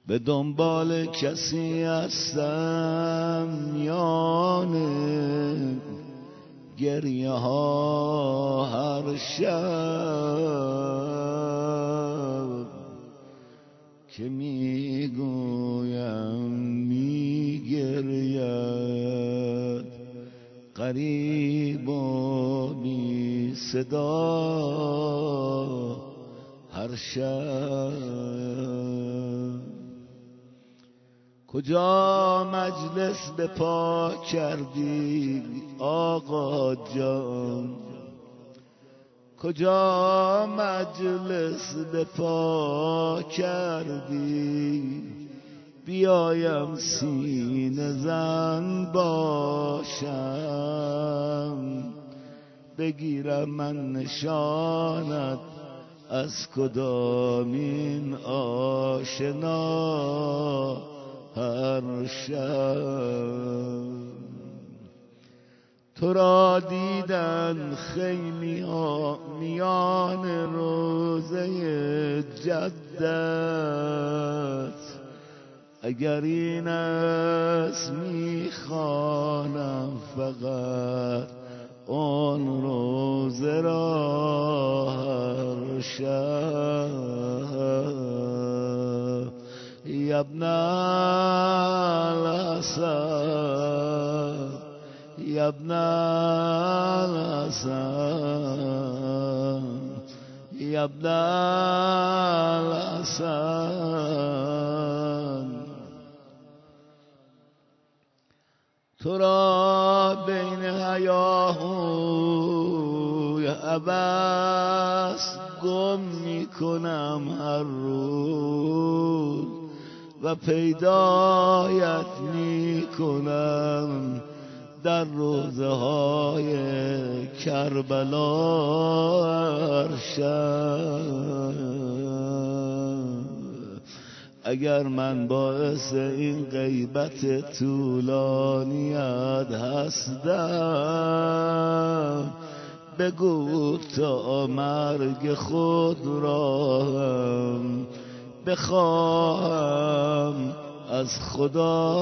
به دنبال کسی هستم میان گریه ها هر شب که میگویم میگرید غریب و بی صدا هر شب. کجا مجلس به پا کردی آقا جان، کجا مجلس به پا کردی، بیایم سینه زن باشم، بگیرم من نشانت از کدامین آشنا هر شب. تو را دیدن خیلی ها میان روزه جدت، اگر این است میخوانم فقط اون روزه را هر شب. یا ابن الحسن، یا ابن الحسن، یا ابن الحسن. تو را بین هیاهوی عباس گم میکنم هر روز و پیدایت میکنم در روزه های کربلا هر شب. اگر من باعث این غیبت طولانیت هستم، بگو تا مرگ خود را هم بخواهم از خدا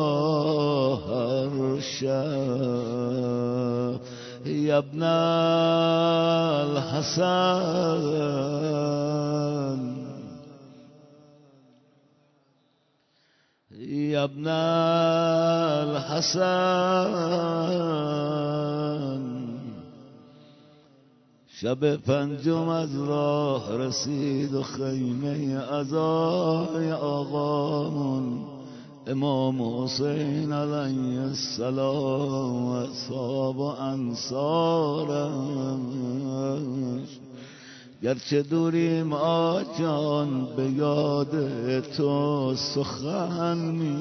هر شب. یا ابن الحسن، یا ابن الحسن. شب پنجم از راه رسید و خیمه عزای آقامون امام حسین علیه السلام و اصحاب و انصارش. گرچه دوریم آجان به یاد تو سخن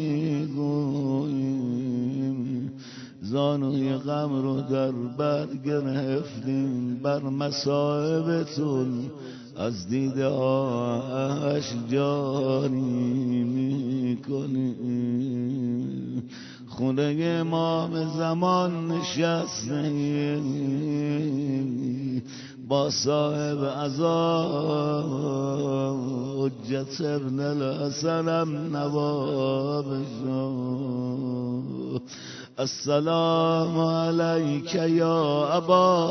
میگوییم، زانوی غم رو در بر گرفتیم، بر مصائبتون از دیده آهش جاری میکنیم. خونه امام زمان نشستیم با صاحب عزا حجت ابن الحسن نواب شد. السلام علیک یا ابا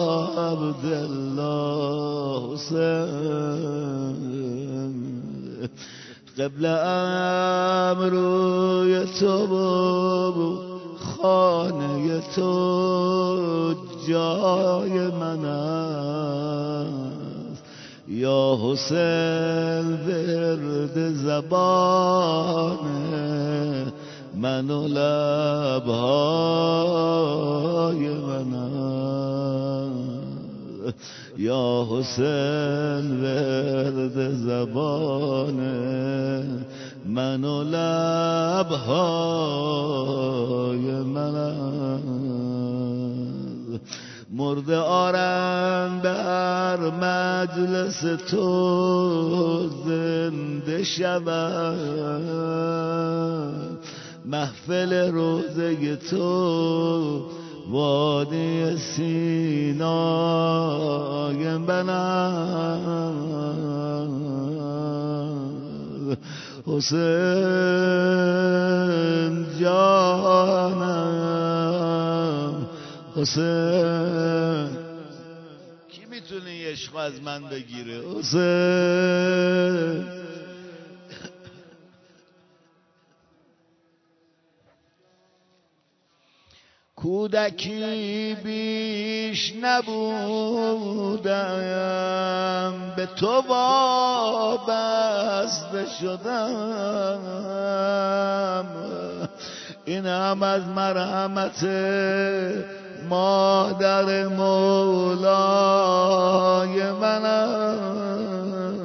عبدالله حسین، قبل امروی تو خانه تو جای من است. یا حسین ورد زبان من و لبهای من است. یا حسین ورد زبان من و لبهای من است. مرده آرم به هر مجلس تو زنده شود، محفل روزه تو وادی سینای من است. حسین جانم حسین. کی میتونه این عشق از من بگیره؟ حسین. کودکی بیش نبودم به تو وابسته شدم، اینم از مرحمت مادر مولای منم.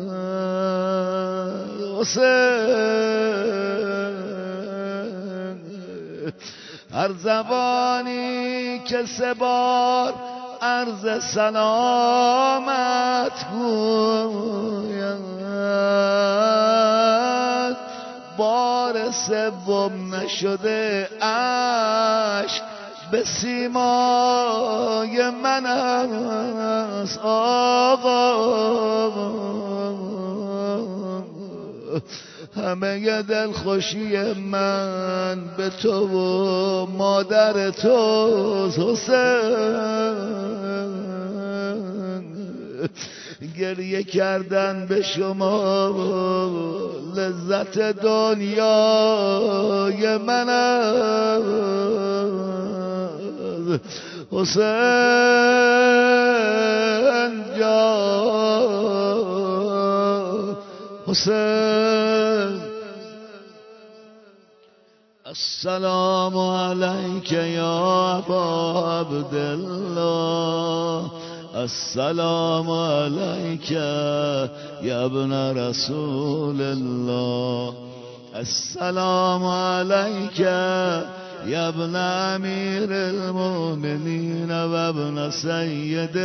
حسین هر زبانی که 3 بار عرض سلامت گوید، بار 3 نشده اشک به سیمای من است. آقا همه دلخوشی من به تو و مادر توست حسین. گریه کردن به شما لذت دنیای من است. حسین جان حسین. السلام علیک یا ابا عبدالله، السلام علیک یا ابن رسول الله، السلام علیک یا ابن امیر المؤمنین و ابن سید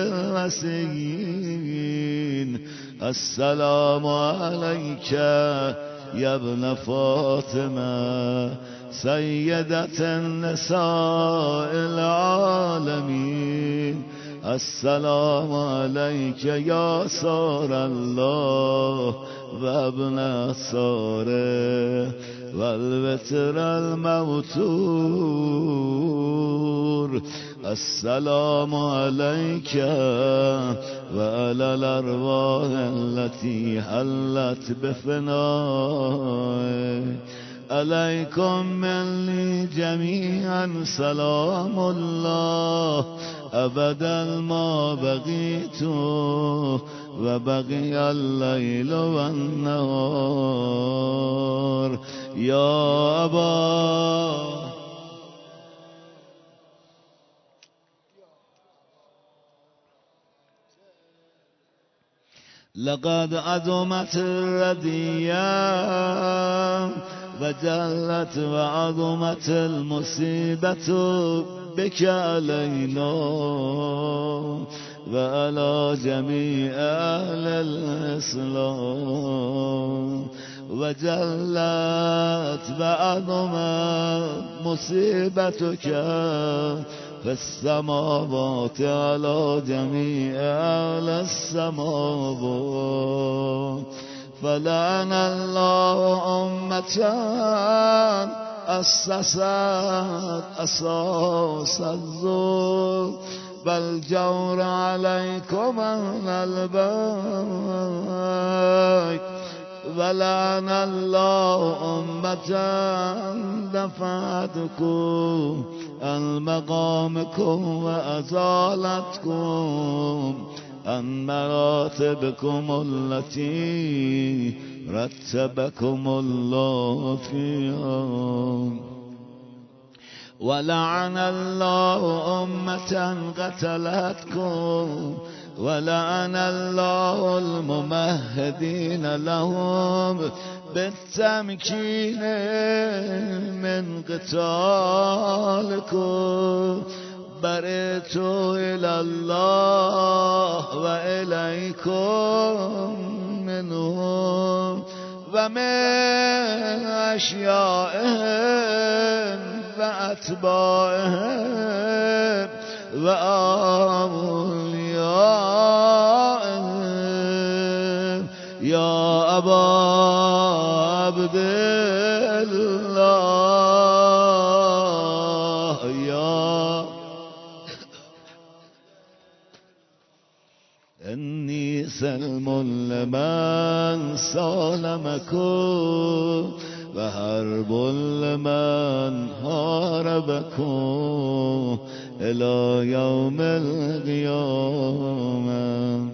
المسیحین، السلام علیک یا ابن فاطمه سیدت النساء العالمین، السلام علیک یا سار الله و ابن ساره و الوتر الموتور، السلام علیک و علی الارواح التي حلت بفنائك، علیکم منی جمیعا سلام الله ابدا ما بقیت و بقی اللیل و النهار. یا ابا لقد عظمت الردیه و جلت و عظمت المصیبت بک علینا و علی جمیع اهل الاسلام، و جلت و عظمت مصیبتک فی السماوات علی جمیع اهل السماوات. فلعن الله امة اسست اساس الظلم والجور علیکم اهل البیت، ولعن الله امة دفعتكم عن مقامكم وازالتكم عن مراتبكم التي رتبكم الله فيها، ولعن الله أمة قتلتكم، ولعن الله الممهدين لهم بالتمكين من قتالكم. برئت إلى الله وإليكم منهم ومن أشيائهم وأتباعهم وأوليائهم یا ابا عبدالله یا انی سلم لمن سالمکم و حرب لمن حاربکم الی یوم القیامه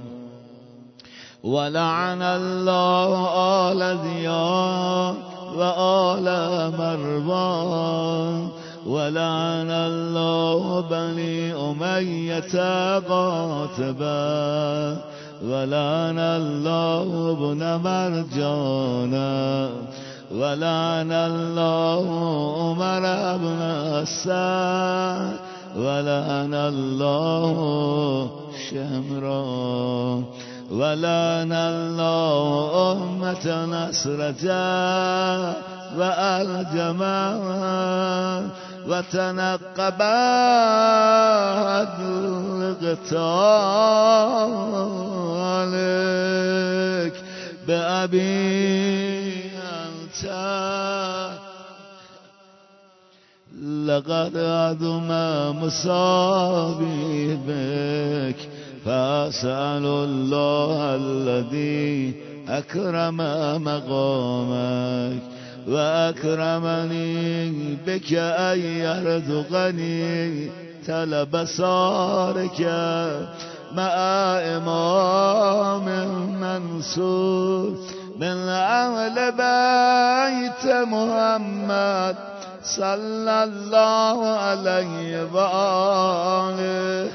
ولعن الله آل زیاد و آل مروان ولعن الله بني أمية قاتبا ولعن الله ابن مرجانا ولعن الله عمر بن السعد ولعن الله شمرا ولعن الله أمة نصرة والجماعة وتنقبت لقتالك بأبي أنت لقد عظم مصابي بك فأسأل الله الذي أكرم مقامك وأكرمني بك أن يرزقني طلب صارك مع إمام منصور من أهل بيت محمد صلى الله عليه وآله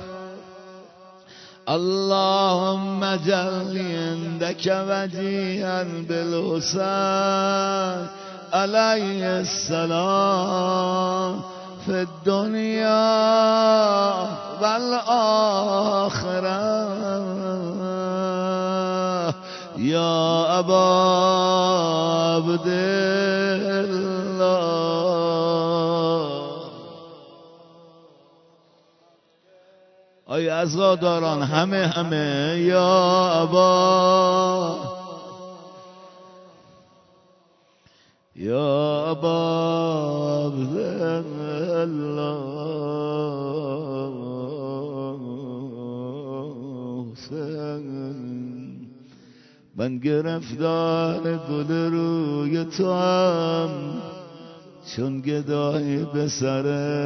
اللهم اجعلني عندك وجيها بالحسين عليه السلام في الدنيا والآخرة يا أبا عبد الله. ای عزاداران همه یا ابا عبدالله من گرفتار گل روی تو هم چون گدای به سر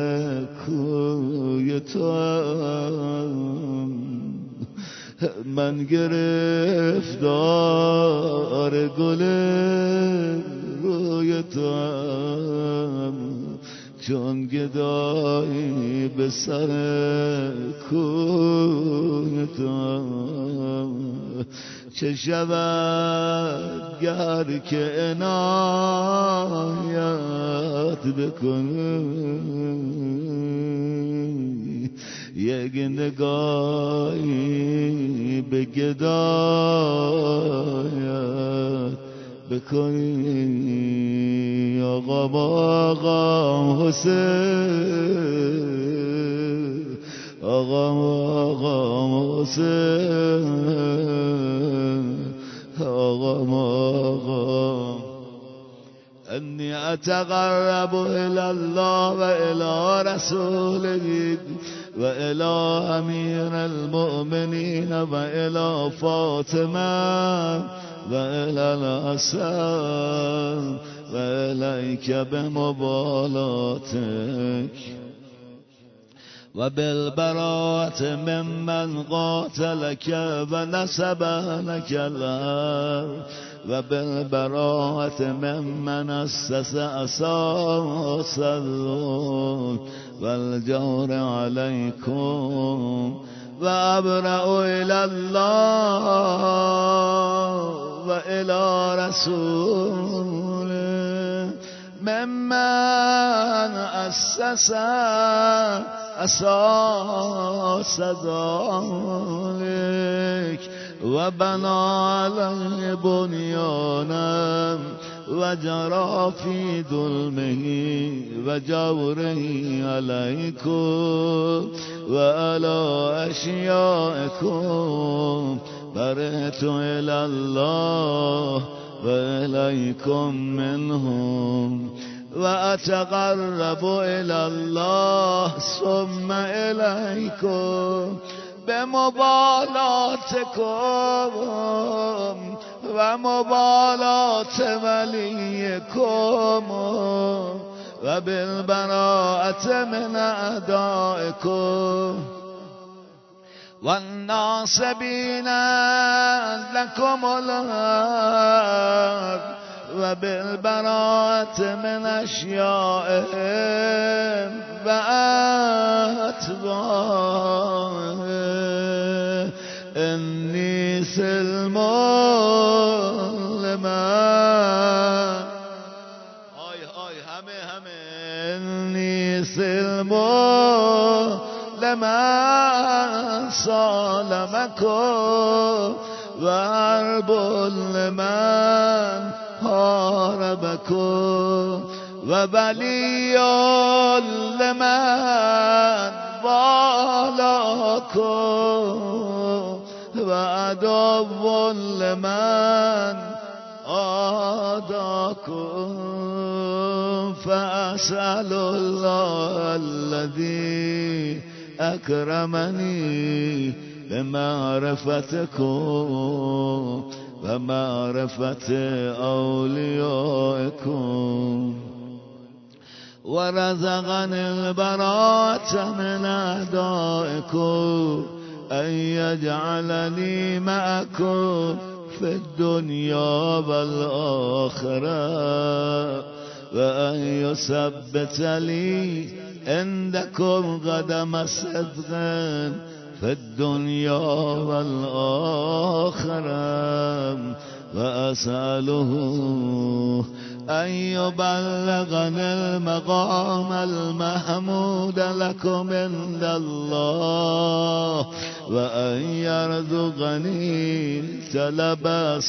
کوی تو من گرفتار گل روی تو چون گدای به سر کوی تو چه شود گر که عنایت بکنی یک نگاهی به گدایت بکنی آقا حسین آقا حسین آقا انی اتقرب الى الله و الى رسوله و الى امیر المؤمنین و الى فاطمه و الى الحسن و الیک بمبالاتک و بالبراءة ممن قاتلك و نسب لك الارض و بالبراءة ممن اسس اساس الظلم والجور عليكم و ابرأ الى الله و الى رسوله ممن اسس اساس ذلك و بنا علیه بنیانا و جرا فی ظلمه و جوره علیکم و علی اشیائکم برئت إلى الله وإليكم منهم وأتقرب إلى الله ثم إليكم بمبالاتكم ومبالاة وليكم وبالبراءة من أعدائكم والناصبين لكم الأرض وبالبراءة من أشيائهم وأتباعهم إني سلم لمن إني سلم لمن صالمكم وحرب لمن حاربكم وبلي لمن والاكم وعدو لمن عاداكم فأسأل الله الذي أكرمني بمعرفتكم ومعرفة أوليائكم ورزقني البراءة من أعدائكم أن يجعلني معكم في الدنيا والآخرة وأن يثبت لي عندكم قدم صدق في الدنيا والآخرة وأسأله أن يبلغني المقام المحمود لكم عند الله وأن يرزقني طلب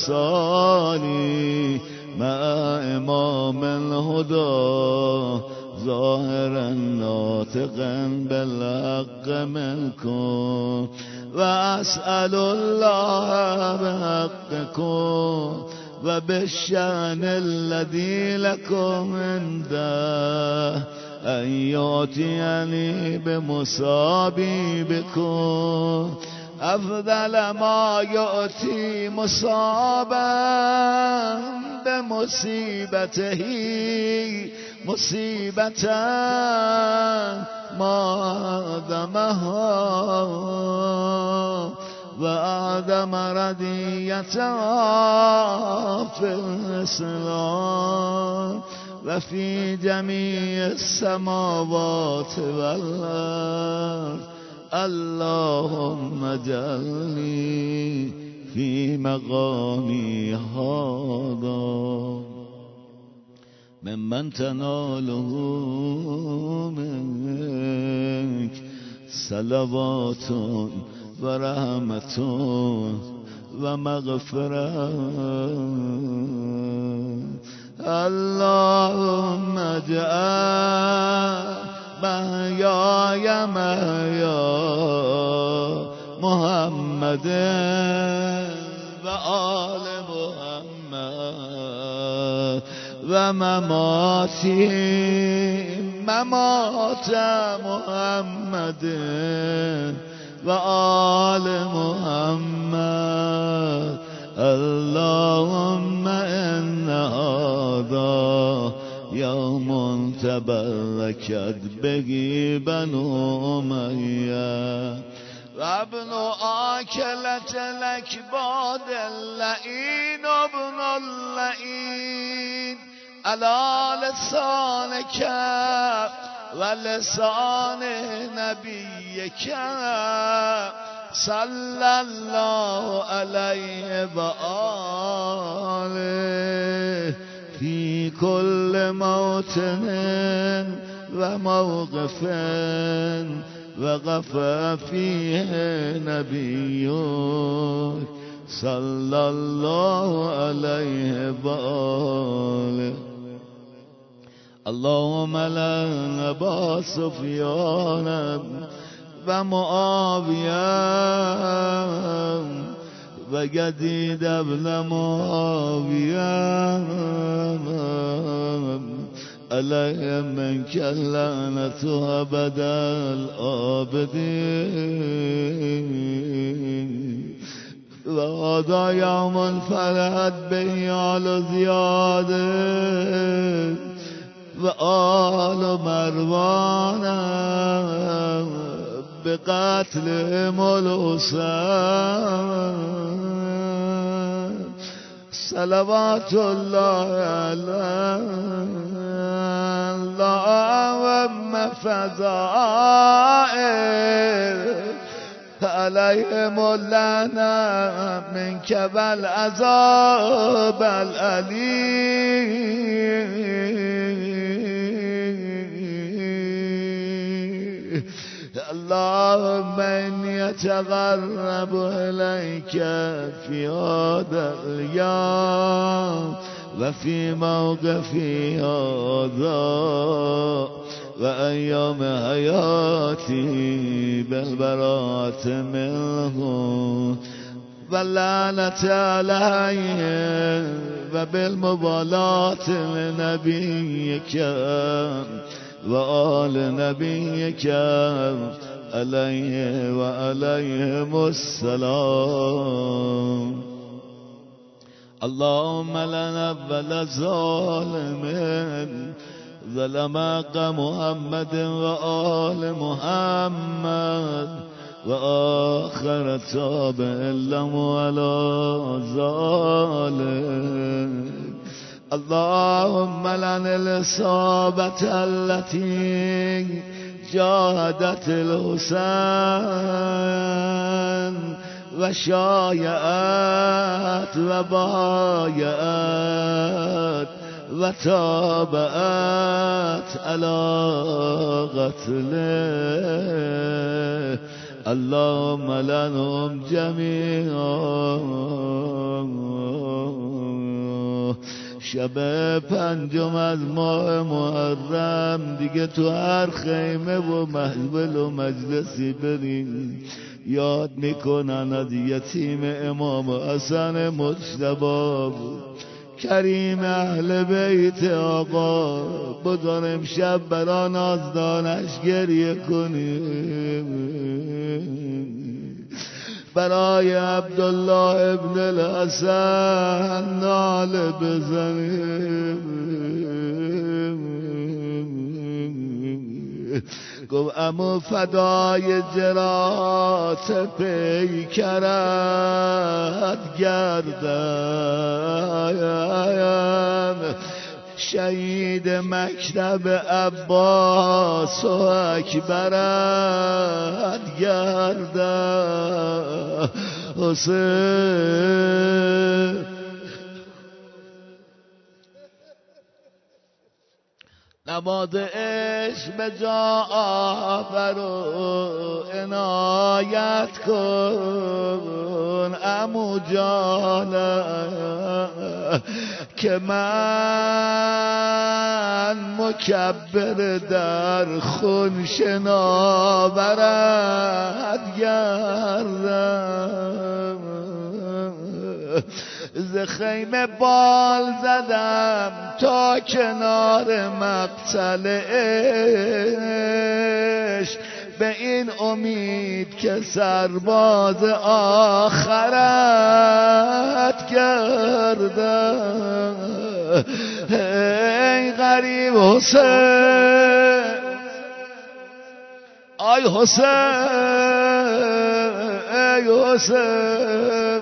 صالح مع إمام الهدى ظاهرا ناطقا بالحق منكم وأسأل الله بحقكم وبالشأن الذي لكم عنده أن يعطيني بمصابي بكم أفضل ما يؤتي مصابا بمصيبته مصيبة ما ذمها وآدم ردية في الإسلام وفي جميع السماوات والأرض اللهم اجعلني في مقامي هذا ممن تناله منك صلوات ورحمة ومغفرة اللهم اجعل محياي محيا محمد وآل محمد ومماتي ممات محمد وآل محمد اللهم إن هذا يوم تبركت به بنو أمية وابن آكلة الأكباد اللئين ابن اللئين على لسانك ولسان نبيك صلى الله عليه وآله في كل موطن وموقف وقف فيه نبيك صلى الله عليه وآله اللهم لن أبا سفيان ومعاوية و یزید ابن معاویه علیه منک اللعنة ابد الآبدین و هذا یوم فرحت به آل زیاد و آل مروان به قتل الحسین صلوات الله اللهم فضائل علیهم اللعنة منك والعذاب الألیم اللهم إني أتقرب إليك في هذا اليوم وفي موقفي هذا وأيام حياتي بالبراءة منه واللعنة عليه وبالمبالاة لنبيك وآل نبيك عليه وعليهم السلام اللهم لنا أول ظالم ظلم حق محمد وآل محمد وآخر تابع له على ذلك اللهم لنا الإصابة التي جاهدت الحسين وشايعت وبايعت وتابعت على قتله اللهم لنهم جميعا شب پنجم از ماه محرم دیگه تو هر خیمه و محفل و مجلسی بریم یاد میکنن از یتیم امام حسن مجتبی کریم اهل بیت آقا بذار امشب برا نازدانش گریه کنیم برای عبدالله ابن الحسن ناله بزنیم گفت اما فدای جرات پیکرت گردم شهید مکتب عباس و اکبرت گردم حسین نماز عشق به جا آور و عنایت کن عمو جانم که من مکبر در خون شناورت گردم ز خیمه بال زدم تا کنار مقتل عشق به این امید که سرباز آخرت گردم ای غریب حسین آی حسین ای حسین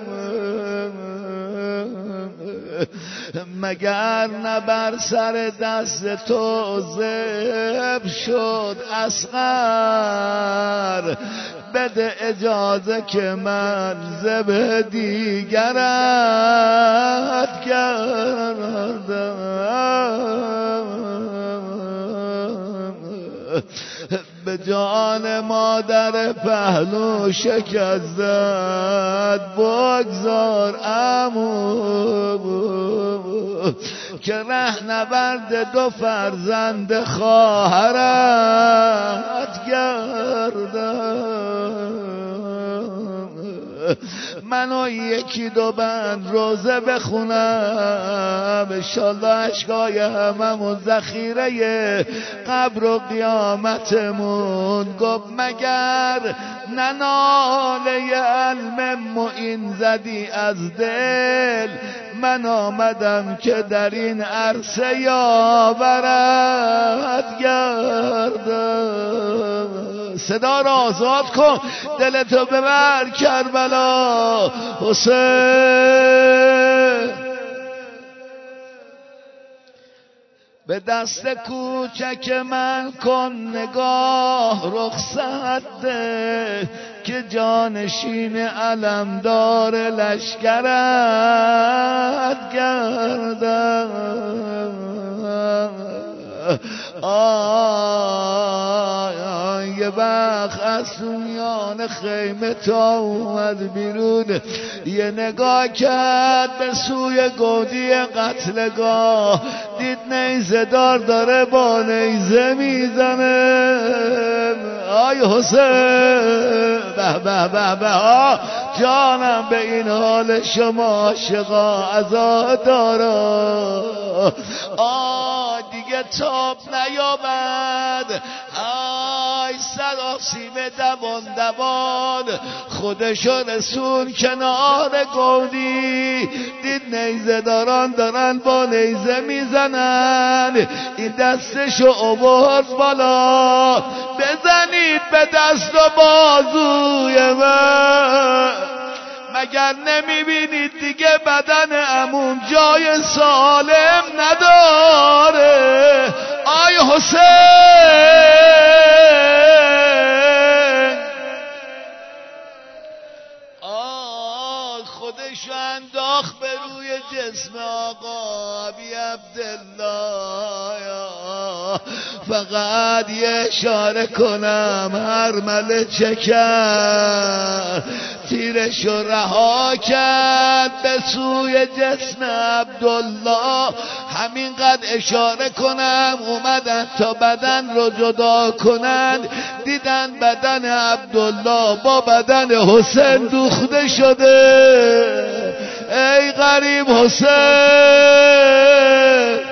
مگر نه بر سر دست تو ذبح شد اصغر بده اجازه که من ذبح دیگرت کردم به جان مادر پهلو شکستت بگذار عمو که رهنورد دو فرزند خواهرت گردم منو یکی دو بند روزه بخونم انشالله اشکای هممون ذخیره قبر و قیامتمون. گفت مگر نناله علم معین زدی از دل، من آمدم که در این عرصه یاورت گردم. صدا را آزاد کن، دلتو ببر کربلا حسین. به دست کوچک من کن نگاه رخصت ده که جانشین علمدار لشکرت گردم. یه وقت از میان خیمه تا اومد بیرون، یه نگاه کرد به سوی گودی قتلگاه، دید نیزه دار داره با نیزه میزنه. آی حسین به به به به، جانم به این حال شما عاشقا عزادارا. دیگه تاب نیامد، آی سراسیم دوان دوان خودشو رسون کنار گودی، دید نیزه داران دارن با نیزه میزنن، این دستشو آورد بالا، بزنید به دست و بازوی من، مگر نمیبینید دیگه بدن عموم جای سالم نداره. آی حسین خودشو انداخت به روی جسم آقا ابی عبدالله. فقط یه اشاره کنم، هر مله چکر تیرشو رها کرد به سوی جسم عبدالله. همینقدر اشاره کنم اومدن تا بدن رو جدا کنن، دیدن بدن عبدالله با بدن حسین دوخته شده. ای غریب حسین،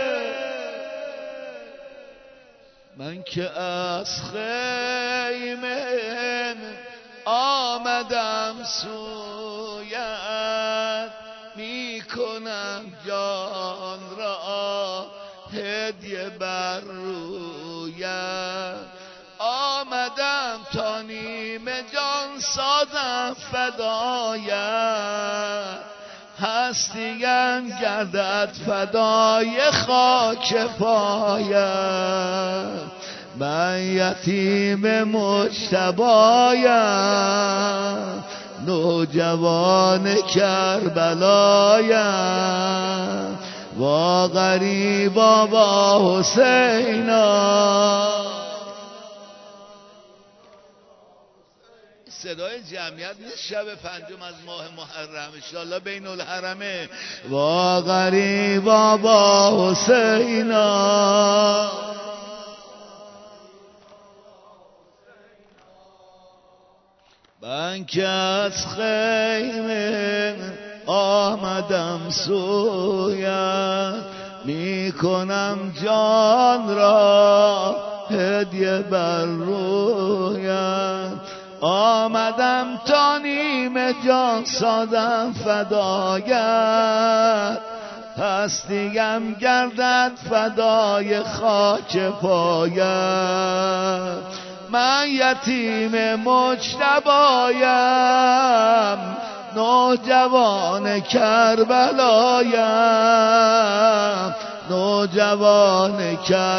من که از خیمه آمدم سویت، میکنم جان را هدیه بر رویت، آمدم تا نیمه جان سازم فدایت، هستیم گردد فدای خاک پایت. من یتیم مجتبایم، نوجوان کربلایم، وا غریبا با حسینا. صدای جمعیت نیست شب پنجم از ماه محرم، انشالله بین الحرمه. وا غریبا با حسینا، من که از خیمه آمدم سویت، میکنم جان را هدیه بر رویت، آمدم تا نیمه جان سازم فدایت، هستیم گردد فدای خاک پایت. من یتیم مجتبایم، نوجوان کربلایم، نوجوان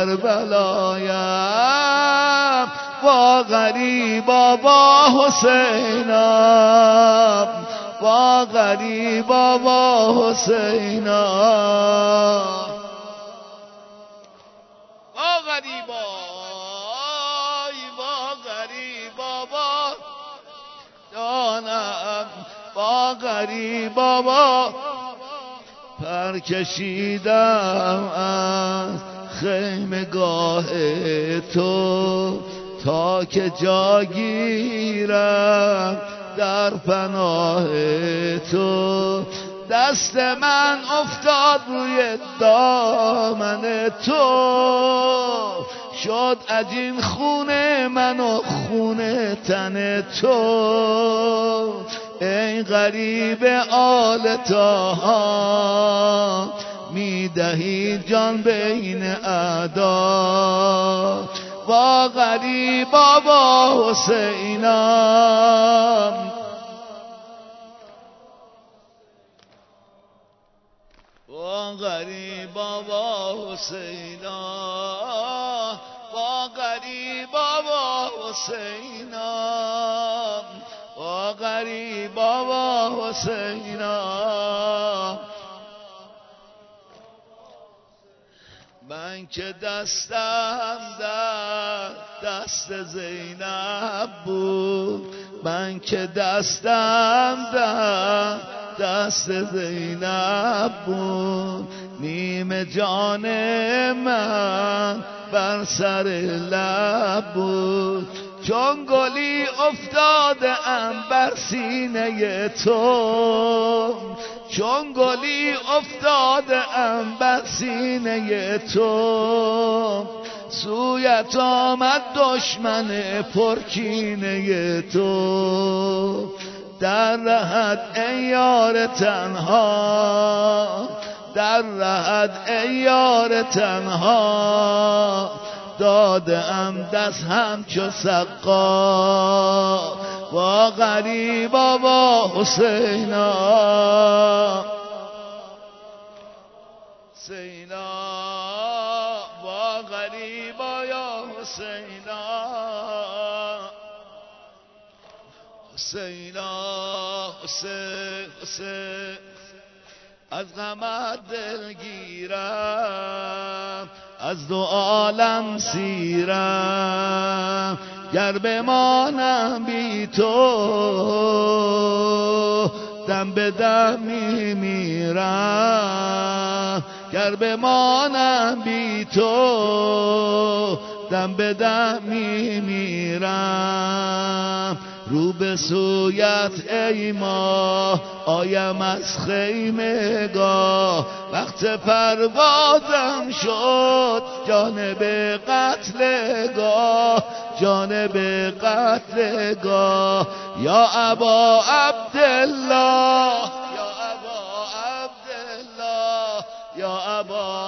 کربلایم، وا غریبا با حسینم، وا غریبا با حسینم، وا غریبا با جانم، وا غریبا با. پر کشیدم از خیمگاه تو تا که جا گیرم در پناه تو. دست من افتاد روی دامن تو، شد عجین خون من و خون تن تو. ای غریب آل طه میدهی جان بین اعدا. وا غریبا با حسینم، وا غریبا با حسینم، وا غریبا با حسینم، وا غریبا با حسینم. من که دستم در دست زینب بود، من که دستم در دست زینب بود. نیم جان من بر سر لب بود، چون گلی افتاده ام بر سینه تو، چون گلی افتاده ام بر سینه تو. سویت آمد دشمن پرکینه تو، در رهت ای یار تنها، در رهت ای یار تنها. داده ام دست همچو سقا، وا غریبا با حسینا، حسینا وا غریبا یا حسینا، حسینا حسین حسین. از غمت دلگیرم، از دو عالم سیرم، گر بمانم بی تو دم به دم میمیرم، گر بمانم بی تو دم به دم میمیرم. رو به سویت ای ماه آیم از خیمه گاه، وقت پروازم شد جانب قتلگاه، جانب قتلگاه. یا ابا عبدالله، یا ابا عبدالله، یا ابا،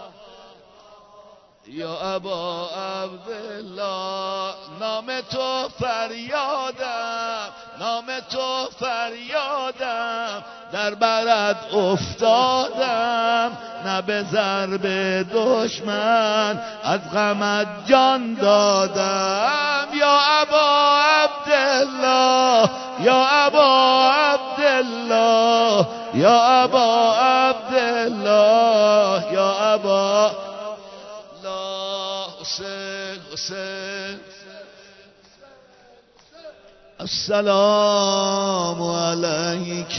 یا ابا عبدالله. نام تو فریادم، نام تو فریادم، در برت افتادم، نه به ضرب دشمن از غمت جان دادم. یا ابا عبدالله، یا ابا عبدالله، یا ابا عبدالله، یا ابا حسین حسین. السلام علیک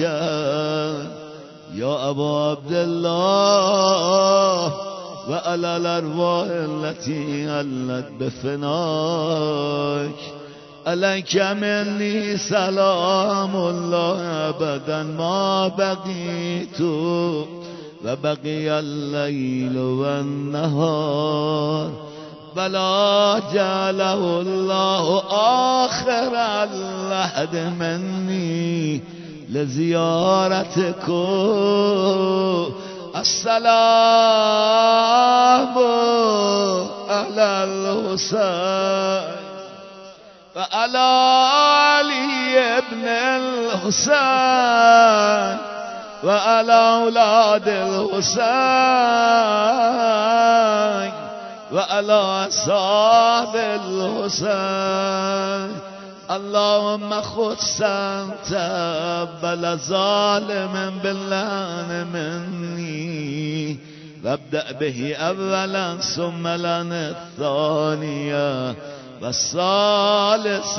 یا ابا عبدالله و علی الارواح التي حلت بفناک. علیک منی سلام الله ابدا ما بقیت و بقی اللیل و النهار، بلا جعله الله آخر العهد منی لزیارتکم. السلام علی الحسین و علی علی ابن الحسین و علی اولاد الحسین و علی اصحاب الحسین. اللهم خصمت بل ظالم باللعن مني وابدأ به اولا ثم لعن الثانية والثالث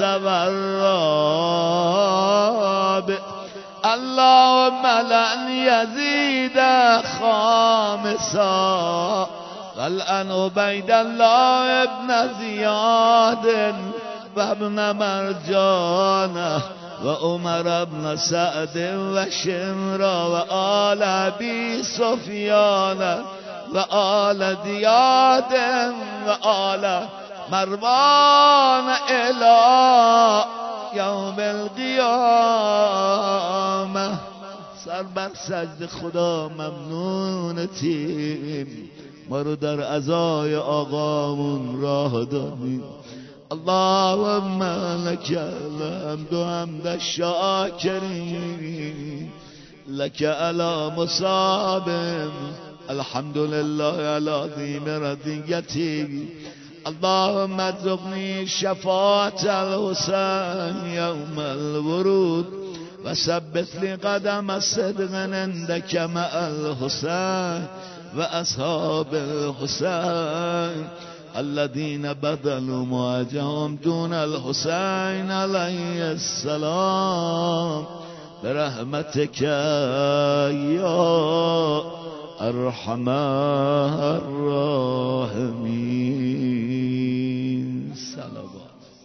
والرابع. اللهم لعن يزيد خامسا والعن عبيد الله ابن زياد وابن مرجانه وعمر بن سعد وشمرا وآل أبي سفيان وآل زياد وآل مروان إلى يوم القيامة. سر بر سجد خدا ممنونتیم، ما رو در عزای آقامون راه دادیم. اللهم لك الحمد حمد الشاکرین، لك على مصاب، الحمد لله على عظیم رضیتی. اللهم ارزقني شفاعة الحسين يوم الورود وثبت لي قدم الصدق عندك مع الحسين وأصحاب الحسين الذين بذلوا مواجههم دون الحسين عليه السلام برحمتك يا أرحم الراحمين. صلوات.